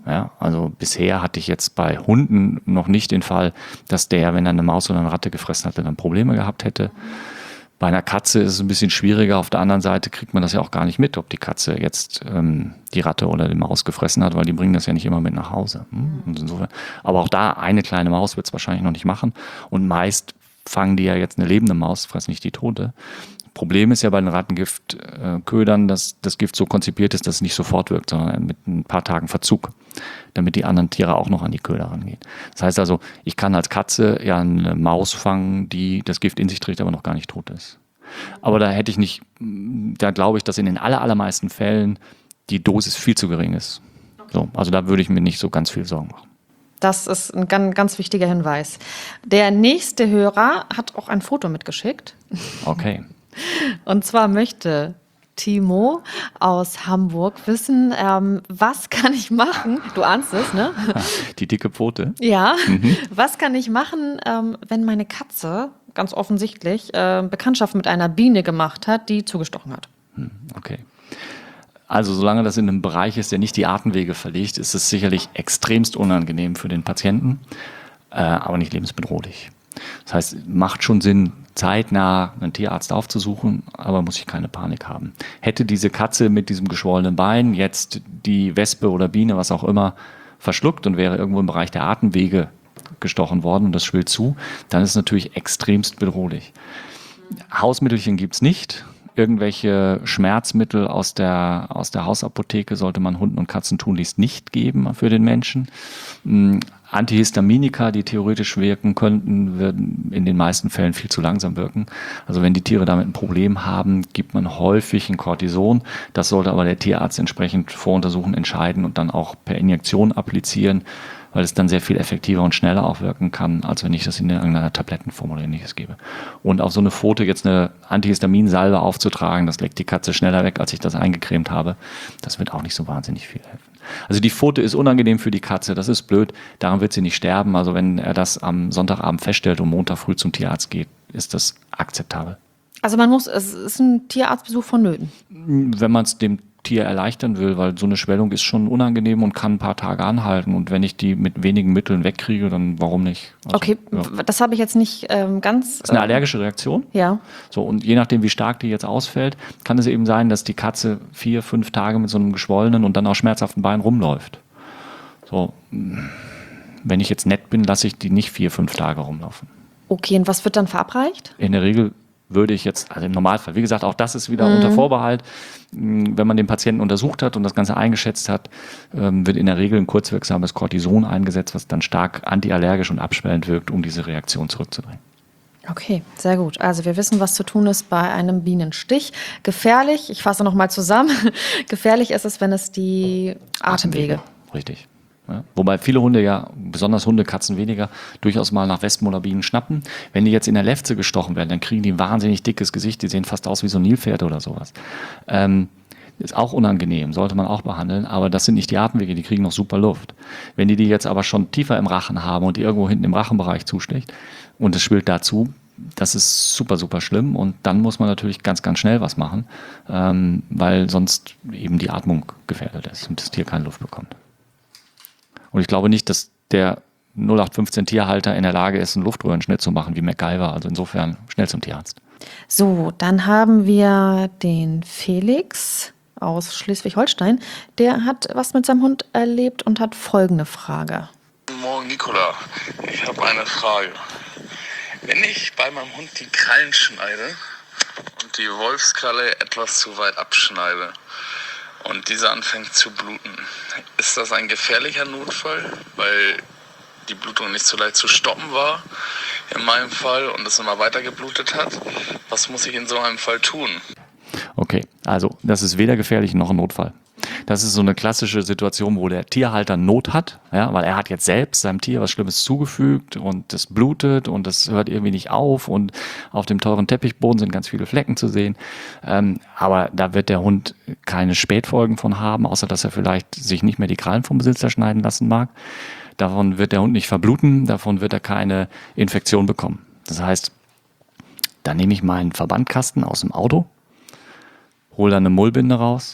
Ja, also bisher hatte ich jetzt bei Hunden noch nicht den Fall, dass der, wenn er eine Maus oder eine Ratte gefressen hatte, dann Probleme gehabt hätte. Bei einer Katze ist es ein bisschen schwieriger. Auf der anderen Seite kriegt man das ja auch gar nicht mit, ob die Katze jetzt die Ratte oder die Maus gefressen hat, weil die bringen das ja nicht immer mit nach Hause. Und insofern, aber auch da, eine kleine Maus wird es wahrscheinlich noch nicht machen. Und meist fangen die ja jetzt eine lebende Maus, fressen nicht die tote. Problem ist ja bei den Rattengiftködern, dass das Gift so konzipiert ist, dass es nicht sofort wirkt, sondern mit ein paar Tagen Verzug, damit die anderen Tiere auch noch an die Köder rangehen. Das heißt also, ich kann als Katze ja eine Maus fangen, die das Gift in sich trägt, aber noch gar nicht tot ist. Aber da hätte ich nicht, da glaube ich, dass in den allermeisten Fällen die Dosis viel zu gering ist. So, also da würde ich mir nicht so ganz viel Sorgen machen. Das ist ein ganz, ganz wichtiger Hinweis. Der nächste Hörer hat auch ein Foto mitgeschickt. Okay. Und zwar möchte Timo aus Hamburg wissen, was kann ich machen? Du ahnst es, ne? Die dicke Pfote. Ja. Was kann ich machen, wenn meine Katze ganz offensichtlich Bekanntschaft mit einer Biene gemacht hat, die zugestochen hat? Okay. Also solange das in einem Bereich ist, der nicht die Atemwege verlegt, ist es sicherlich extremst unangenehm für den Patienten, aber nicht lebensbedrohlich. Das heißt, macht schon Sinn, zeitnah einen Tierarzt aufzusuchen, aber muss ich keine Panik haben. Hätte diese Katze mit diesem geschwollenen Bein jetzt die Wespe oder Biene, was auch immer, verschluckt und wäre irgendwo im Bereich der Atemwege gestochen worden und das schwillt zu, dann ist es natürlich extremst bedrohlich. Hausmittelchen gibt es nicht. Irgendwelche Schmerzmittel aus der Hausapotheke sollte man Hunden und Katzen tunlichst nicht geben für den Menschen. Antihistaminika, die theoretisch wirken könnten, würden in den meisten Fällen viel zu langsam wirken. Also wenn die Tiere damit ein Problem haben, gibt man häufig ein Cortison. Das sollte aber der Tierarzt entsprechend voruntersuchen, entscheiden und dann auch per Injektion applizieren, weil es dann sehr viel effektiver und schneller auch wirken kann, als wenn ich das in irgendeiner Tablettenform oder ähnliches gebe. Und auf so eine Pfote jetzt eine Antihistaminsalbe aufzutragen, das leckt die Katze schneller weg, als ich das eingecremt habe, das wird auch nicht so wahnsinnig viel helfen. Also die Pfote ist unangenehm für die Katze, das ist blöd, daran wird sie nicht sterben. Also wenn er das am Sonntagabend feststellt und Montag früh zum Tierarzt geht, ist das akzeptabel. Also es ist ein Tierarztbesuch vonnöten. Wenn man es dem Tier erleichtern will, weil so eine Schwellung ist schon unangenehm und kann ein paar Tage anhalten. Und wenn ich die mit wenigen Mitteln wegkriege, dann warum nicht? Also, okay, ja. Das habe ich jetzt nicht ganz... Das ist eine allergische Reaktion. Ja. So, und je nachdem, wie stark die jetzt ausfällt, kann es eben sein, dass die Katze 4-5 Tage mit so einem geschwollenen und dann auch schmerzhaften Bein rumläuft. So, wenn ich jetzt nett bin, lasse ich die nicht 4-5 Tage rumlaufen. Okay, und was wird dann verabreicht? In der Regel würde ich jetzt, also im Normalfall, wie gesagt, auch das ist wieder unter Vorbehalt. Wenn man den Patienten untersucht hat und das Ganze eingeschätzt hat, wird in der Regel ein kurzwirksames Cortison eingesetzt, was dann stark antiallergisch und abschwellend wirkt, um diese Reaktion zurückzudrängen. Okay, sehr gut. Also wir wissen, was zu tun ist bei einem Bienenstich. Gefährlich, ich fasse nochmal zusammen, gefährlich ist es, wenn es die Atemwege. Richtig. Ja, wobei viele Hunde ja, besonders Hunde, Katzen weniger, durchaus mal nach Wespen oder Bienen schnappen. Wenn die jetzt in der Lefze gestochen werden, dann kriegen die ein wahnsinnig dickes Gesicht. Die sehen fast aus wie so ein Nilpferd oder sowas. Ist auch unangenehm, sollte man auch behandeln. Aber das sind nicht die Atemwege, die kriegen noch super Luft. Wenn die jetzt aber schon tiefer im Rachen haben und die irgendwo hinten im Rachenbereich zusticht und es schwillt dazu, das ist super, super schlimm. Und dann muss man natürlich ganz, ganz schnell was machen, weil sonst eben die Atmung gefährdet ist und das Tier keine Luft bekommt. Und ich glaube nicht, dass der 0815 Tierhalter in der Lage ist, einen Luftröhrenschnitt zu machen wie MacGyver. Also insofern schnell zum Tierarzt. So, dann haben wir den Felix aus Schleswig-Holstein. Der hat was mit seinem Hund erlebt und hat folgende Frage. Guten Morgen, Nicola. Ich habe eine Frage. Wenn ich bei meinem Hund die Krallen schneide und die Wolfskralle etwas zu weit abschneide, und diese anfängt zu bluten, ist das ein gefährlicher Notfall, weil die Blutung nicht so leicht zu stoppen war in meinem Fall und es immer weiter geblutet hat? Was muss ich in so einem Fall tun? Okay, also das ist weder gefährlich noch ein Notfall. Das ist so eine klassische Situation, wo der Tierhalter Not hat, ja, weil er hat jetzt selbst seinem Tier was Schlimmes zugefügt und das blutet und das hört irgendwie nicht auf und auf dem teuren Teppichboden sind ganz viele Flecken zu sehen. Aber da wird der Hund keine Spätfolgen von haben, außer dass er vielleicht sich nicht mehr die Krallen vom Besitzer schneiden lassen mag. Davon wird der Hund nicht verbluten, davon wird er keine Infektion bekommen. Das heißt, da nehme ich meinen Verbandkasten aus dem Auto, hole dann eine Mullbinde raus,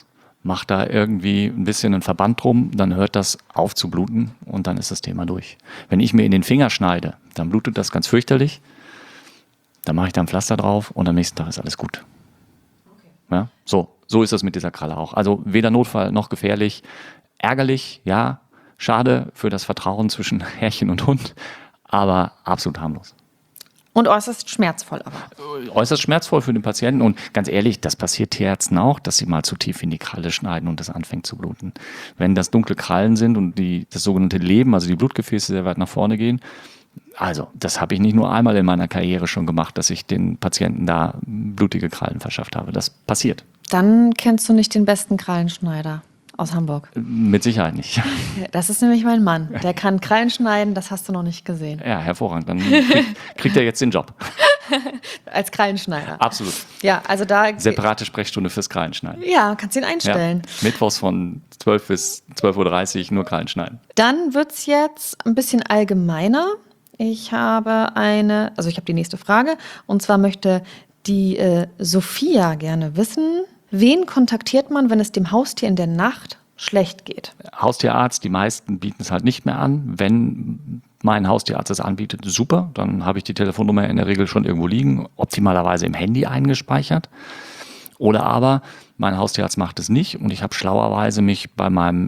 macht da irgendwie ein bisschen einen Verband drum, dann hört das auf zu bluten und dann ist das Thema durch. Wenn ich mir in den Finger schneide, dann blutet das ganz fürchterlich, dann mache ich da ein Pflaster drauf und am nächsten Tag ist alles gut. Ja, so ist das mit dieser Kralle auch. Also weder Notfall noch gefährlich, ärgerlich, ja, schade für das Vertrauen zwischen Herrchen und Hund, aber absolut harmlos. Und äußerst schmerzvoll aber. Äußerst schmerzvoll für den Patienten und ganz ehrlich, das passiert Tierärzten auch, dass sie mal zu tief in die Kralle schneiden und das anfängt zu bluten. Wenn das dunkle Krallen sind und das sogenannte Leben, also die Blutgefäße sehr weit nach vorne gehen, also das habe ich nicht nur einmal in meiner Karriere schon gemacht, dass ich den Patienten da blutige Krallen verschafft habe. Das passiert. Dann kennst du nicht den besten Krallenschneider aus Hamburg. Mit Sicherheit nicht. Das ist nämlich mein Mann. Der kann Krallen schneiden, das hast du noch nicht gesehen. Ja, hervorragend. Dann kriegt er jetzt den Job. Als Krallenschneider. Absolut. Ja, also da. Separate Sprechstunde fürs Krallenschneiden. Ja, kannst ihn einstellen. Ja. Mittwochs von 12 bis 12.30 Uhr nur Krallenschneiden. Dann wird es jetzt ein bisschen allgemeiner. Ich habe die nächste Frage. Und zwar möchte die Sophia gerne wissen, wen kontaktiert man, wenn es dem Haustier in der Nacht schlecht geht? Haustierarzt, die meisten bieten es halt nicht mehr an. Wenn mein Haustierarzt es anbietet, super. Dann habe ich die Telefonnummer in der Regel schon irgendwo liegen, optimalerweise im Handy eingespeichert. Oder aber mein Haustierarzt macht es nicht und ich habe schlauerweise mich bei einer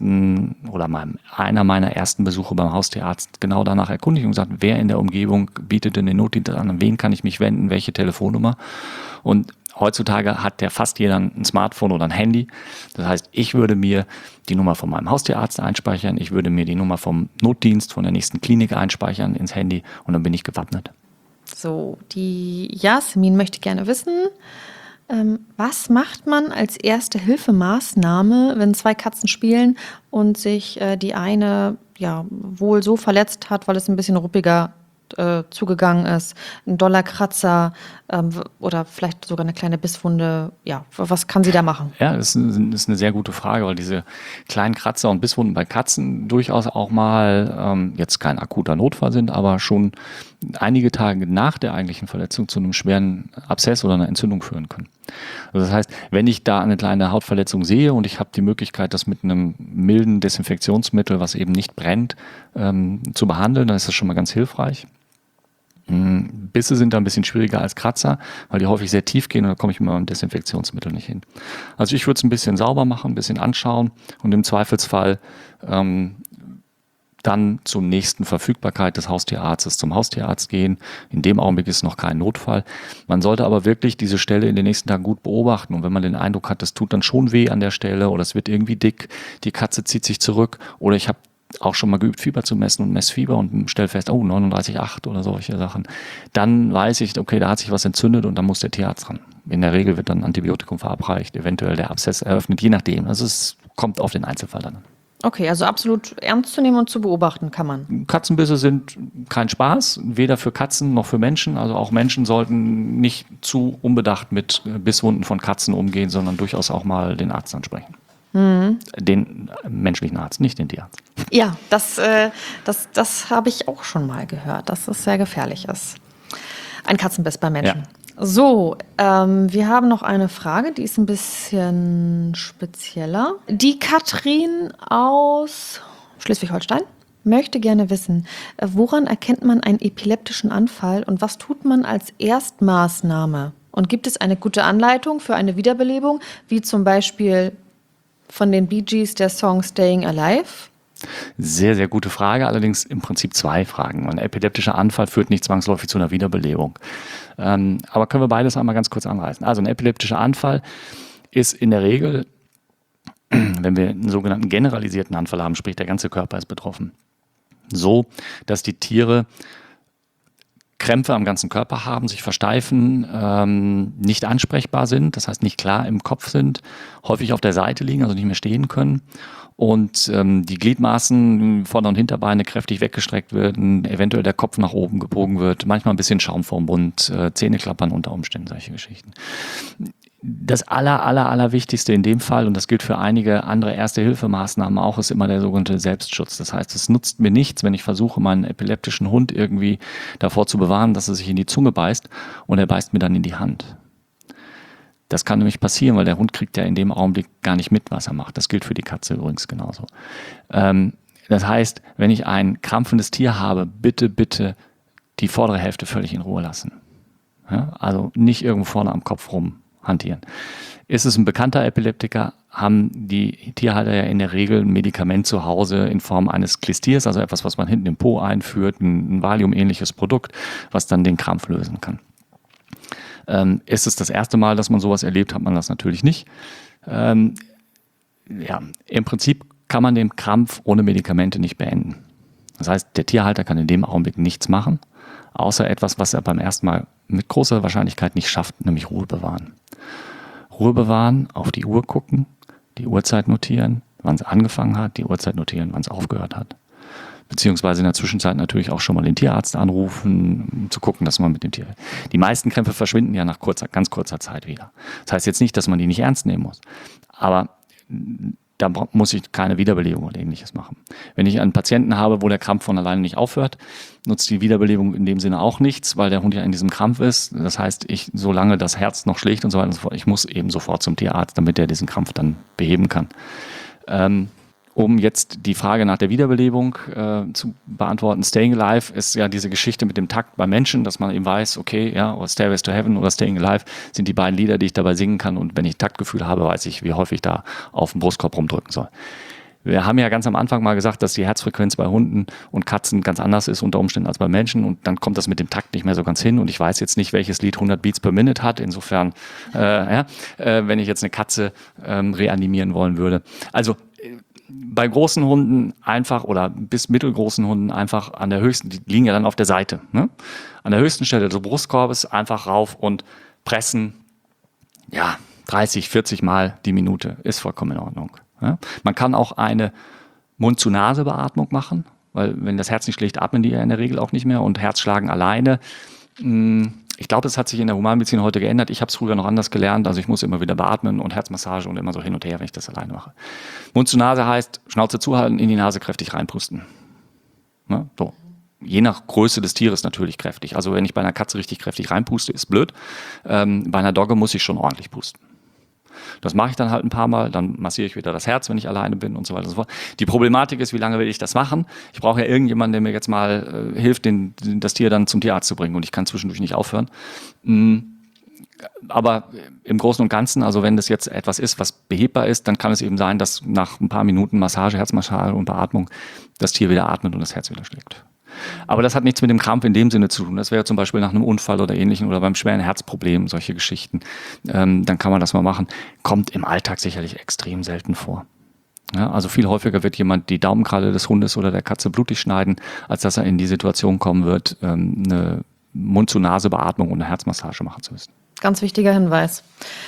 meiner ersten Besuche beim Haustierarzt genau danach erkundigt und gesagt, wer in der Umgebung bietet denn den Notdienst an, an wen kann ich mich wenden, welche Telefonnummer. Und heutzutage hat ja fast jeder ein Smartphone oder ein Handy. Das heißt, ich würde mir die Nummer von meinem Haustierarzt einspeichern, ich würde mir die Nummer vom Notdienst von der nächsten Klinik einspeichern ins Handy und dann bin ich gewappnet. So, die Jasmin möchte gerne wissen, was macht man als erste Hilfemaßnahme, wenn zwei Katzen spielen und sich die eine ja wohl so verletzt hat, weil es ein bisschen ruppiger zugegangen ist, ein doller Kratzer oder vielleicht sogar eine kleine Bisswunde. Ja, was kann sie da machen? Ja, das ist eine sehr gute Frage, weil diese kleinen Kratzer und Bisswunden bei Katzen durchaus auch mal jetzt kein akuter Notfall sind, aber schon einige Tage nach der eigentlichen Verletzung zu einem schweren Abszess oder einer Entzündung führen können. Also das heißt, wenn ich da eine kleine Hautverletzung sehe und ich habe die Möglichkeit, das mit einem milden Desinfektionsmittel, was eben nicht brennt, zu behandeln, dann ist das schon mal ganz hilfreich. Bisse sind da ein bisschen schwieriger als Kratzer, weil die häufig sehr tief gehen und da komme ich mit meinem Desinfektionsmittel nicht hin. Also ich würde es ein bisschen sauber machen, ein bisschen anschauen und im Zweifelsfall dann zur nächsten Verfügbarkeit des Haustierarztes zum Haustierarzt gehen. In dem Augenblick ist noch kein Notfall. Man sollte aber wirklich diese Stelle in den nächsten Tagen gut beobachten. Und wenn man den Eindruck hat, das tut dann schon weh an der Stelle oder es wird irgendwie dick, die Katze zieht sich zurück oder ich habe auch schon mal geübt, Fieber zu messen und messe Fieber und stelle fest, 39,8 oder solche Sachen, dann weiß ich, okay, da hat sich was entzündet und dann muss der Tierarzt ran. In der Regel wird dann Antibiotikum verabreicht, eventuell der Abszess eröffnet, je nachdem. Also es kommt auf den Einzelfall dann an. Okay, also absolut ernst zu nehmen und zu beobachten kann man. Katzenbisse sind kein Spaß, weder für Katzen noch für Menschen. Also auch Menschen sollten nicht zu unbedacht mit Bisswunden von Katzen umgehen, sondern durchaus auch mal den Arzt ansprechen. Den menschlichen Arzt, nicht den Tierarzt. Ja, das habe ich auch schon mal gehört, dass es sehr gefährlich ist. Ein Katzenbiss bei Menschen. Ja. So, wir haben noch eine Frage, die ist ein bisschen spezieller. Die Katrin aus Schleswig-Holstein möchte gerne wissen, woran erkennt man einen epileptischen Anfall und was tut man als Erstmaßnahme? Und gibt es eine gute Anleitung für eine Wiederbelebung, wie zum Beispiel von den Bee Gees der Song Staying Alive? Sehr, sehr gute Frage, allerdings im Prinzip zwei Fragen. Ein epileptischer Anfall führt nicht zwangsläufig zu einer Wiederbelebung. Aber können wir beides einmal ganz kurz anreißen. Also ein epileptischer Anfall ist in der Regel, wenn wir einen sogenannten generalisierten Anfall haben, sprich der ganze Körper ist betroffen, so, dass die Tiere Krämpfe am ganzen Körper haben, sich versteifen, nicht ansprechbar sind, das heißt nicht klar im Kopf sind, häufig auf der Seite liegen, also nicht mehr stehen können und die Gliedmaßen, Vorder- und Hinterbeine kräftig weggestreckt werden, eventuell der Kopf nach oben gebogen wird, manchmal ein bisschen Schaum vorm Mund, Zähne klappern unter Umständen, solche Geschichten. Das Allerwichtigste in dem Fall, und das gilt für einige andere Erste-Hilfe-Maßnahmen auch, ist immer der sogenannte Selbstschutz. Das heißt, es nutzt mir nichts, wenn ich versuche, meinen epileptischen Hund irgendwie davor zu bewahren, dass er sich in die Zunge beißt und er beißt mir dann in die Hand. Das kann nämlich passieren, weil der Hund kriegt ja in dem Augenblick gar nicht mit, was er macht. Das gilt für die Katze übrigens genauso. Das heißt, wenn ich ein krampfendes Tier habe, bitte die vordere Hälfte völlig in Ruhe lassen. Ja, also nicht irgendwo vorne am Kopf rumhantieren. Ist es ein bekannter Epileptiker, haben die Tierhalter ja in der Regel ein Medikament zu Hause in Form eines Klistiers, also etwas, was man hinten im Po einführt, ein Valium-ähnliches Produkt, was dann den Krampf lösen kann. Ist es das erste Mal, dass man sowas erlebt, hat man das natürlich nicht. Im Prinzip kann man den Krampf ohne Medikamente nicht beenden. Das heißt, der Tierhalter kann in dem Augenblick nichts machen, außer etwas, was er beim ersten Mal mit großer Wahrscheinlichkeit nicht schafft, nämlich Ruhe bewahren. Ruhe bewahren, auf die Uhr gucken, die Uhrzeit notieren, wann es angefangen hat, die Uhrzeit notieren, wann es aufgehört hat. Beziehungsweise in der Zwischenzeit natürlich auch schon mal den Tierarzt anrufen, um zu gucken, dass man mit dem Tier... Die meisten Krämpfe verschwinden ja nach ganz kurzer Zeit wieder. Das heißt jetzt nicht, dass man die nicht ernst nehmen muss. Aber da muss ich keine Wiederbelebung oder Ähnliches machen. Wenn ich einen Patienten habe, wo der Krampf von alleine nicht aufhört, nutzt die Wiederbelebung in dem Sinne auch nichts, weil der Hund ja in diesem Krampf ist. Das heißt, solange das Herz noch schlägt und so weiter und so fort, ich muss eben sofort zum Tierarzt, damit er diesen Krampf dann beheben kann. Um jetzt die Frage nach der Wiederbelebung zu beantworten, Staying Alive ist ja diese Geschichte mit dem Takt bei Menschen, dass man eben weiß, okay, ja, oder Stairways to Heaven oder Staying Alive sind die beiden Lieder, die ich dabei singen kann, und wenn ich Taktgefühl habe, weiß ich, wie häufig da auf den Brustkorb rumdrücken soll. Wir haben ja ganz am Anfang mal gesagt, dass die Herzfrequenz bei Hunden und Katzen ganz anders ist unter Umständen als bei Menschen, und dann kommt das mit dem Takt nicht mehr so ganz hin, und ich weiß jetzt nicht, welches Lied 100 Beats per Minute hat. Insofern, wenn ich jetzt eine Katze reanimieren wollen würde. Also bei großen Hunden einfach oder bis mittelgroßen Hunden einfach an der höchsten, die liegen ja dann auf der Seite, ne? An der höchsten Stelle des Brustkorbes einfach rauf und pressen, 30, 40 Mal die Minute, ist vollkommen in Ordnung. Ja? Man kann auch eine Mund-zu-Nase-Beatmung machen, weil wenn das Herz nicht schlägt, atmen die ja in der Regel auch nicht mehr, und Herzschlagen alleine. Ich glaube, es hat sich in der Humanmedizin heute geändert. Ich habe es früher noch anders gelernt. Also ich muss immer wieder beatmen und Herzmassage und immer so hin und her, wenn ich das alleine mache. Mund zu Nase heißt, Schnauze zuhalten, in die Nase kräftig reinpusten. Ne? So. Je nach Größe des Tieres natürlich kräftig. Also wenn ich bei einer Katze richtig kräftig reinpuste, ist blöd. Bei einer Dogge muss ich schon ordentlich pusten. Das mache ich dann halt ein paar Mal, dann massiere ich wieder das Herz, wenn ich alleine bin und so weiter und so fort. Die Problematik ist, wie lange will ich das machen? Ich brauche ja irgendjemanden, der mir jetzt mal hilft, das Tier dann zum Tierarzt zu bringen, und ich kann zwischendurch nicht aufhören. Aber im Großen und Ganzen, also wenn das jetzt etwas ist, was behebbar ist, dann kann es eben sein, dass nach ein paar Minuten Massage, Herzmassage und Beatmung das Tier wieder atmet und das Herz wieder schlägt. Aber das hat nichts mit dem Krampf in dem Sinne zu tun. Das wäre zum Beispiel nach einem Unfall oder Ähnlichem oder beim schweren Herzproblem, solche Geschichten. Dann kann man das mal machen. Kommt im Alltag sicherlich extrem selten vor. Ja, also viel häufiger wird jemand die Daumenkralle des Hundes oder der Katze blutig schneiden, als dass er in die Situation kommen wird, eine Mund-zu-Nase-Beatmung und eine Herzmassage machen zu müssen. Ganz wichtiger Hinweis.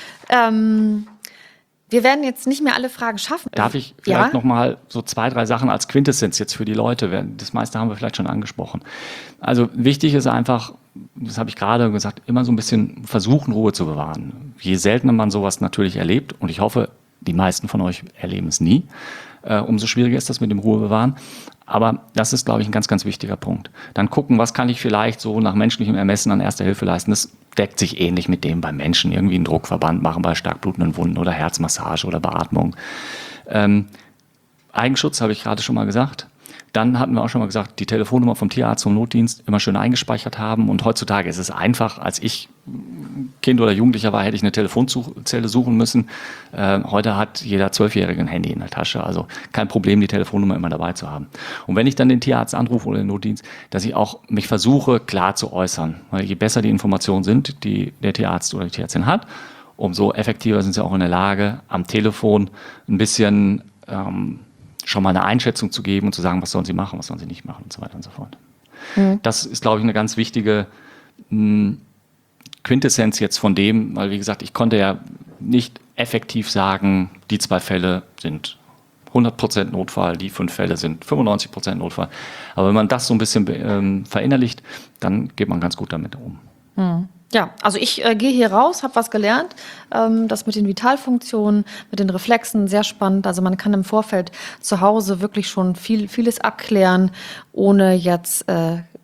Wir werden jetzt nicht mehr alle Fragen schaffen. Darf ich vielleicht noch mal so 2, 3 Sachen als Quintessenz jetzt für die Leute? Das meiste haben wir vielleicht schon angesprochen. Also wichtig ist einfach, das habe ich gerade gesagt, immer so ein bisschen versuchen, Ruhe zu bewahren. Je seltener man sowas natürlich erlebt, und ich hoffe, die meisten von euch erleben es nie, umso schwieriger ist das mit dem Ruhe bewahren. Aber das ist, glaube ich, ein ganz, ganz wichtiger Punkt. Dann gucken, was kann ich vielleicht so nach menschlichem Ermessen an Erster Hilfe leisten. Das deckt sich ähnlich mit dem beim Menschen. Irgendwie einen Druckverband machen bei stark blutenden Wunden oder Herzmassage oder Beatmung. Eigenschutz habe ich gerade schon mal gesagt. Dann hatten wir auch schon mal gesagt, die Telefonnummer vom Tierarzt, vom Notdienst immer schön eingespeichert haben. Und heutzutage ist es einfach, als ich Kind oder Jugendlicher war, hätte ich eine Telefonzelle suchen müssen. Heute hat jeder 12-Jährige ein Handy in der Tasche. Also kein Problem, die Telefonnummer immer dabei zu haben. Und wenn ich dann den Tierarzt anrufe oder den Notdienst, dass ich auch mich versuche, klar zu äußern. Weil je besser die Informationen sind, die der Tierarzt oder die Tierärztin hat, umso effektiver sind sie auch in der Lage, am Telefon ein bisschen schon mal eine Einschätzung zu geben und zu sagen, was sollen sie machen, was sollen sie nicht machen und so weiter und so fort. Das ist, glaube ich, eine ganz wichtige Quintessenz jetzt von dem, weil, wie gesagt, ich konnte ja nicht effektiv sagen, die 2 Fälle sind 100% Notfall, die 5 Fälle sind 95% Notfall. Aber wenn man das so ein bisschen verinnerlicht, dann geht man ganz gut damit um. Ja, also ich gehe hier raus, habe was gelernt. Das mit den Vitalfunktionen, mit den Reflexen, sehr spannend. Also man kann im Vorfeld zu Hause wirklich schon vieles abklären, ohne jetzt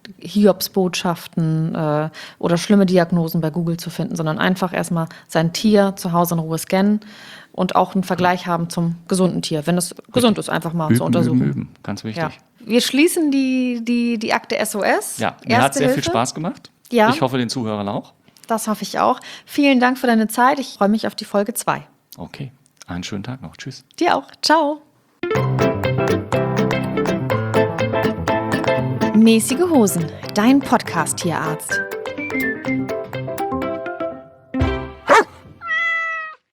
Hiobsbotschaften oder schlimme Diagnosen bei Google zu finden, sondern einfach erstmal sein Tier zu Hause in Ruhe scannen und auch einen Vergleich haben zum gesunden Tier, wenn es gesund ist, einfach mal zu untersuchen. Üben. Ganz wichtig. Ja. Wir schließen die Akte SOS. Ja, mir hat sehr viel Spaß gemacht. Ja. Ich hoffe, den Zuhörern auch. Das hoffe ich auch. Vielen Dank für deine Zeit. Ich freue mich auf die Folge 2. Okay, einen schönen Tag noch. Tschüss. Dir auch. Ciao. Mäßige Hosen, dein Podcast-Tierarzt.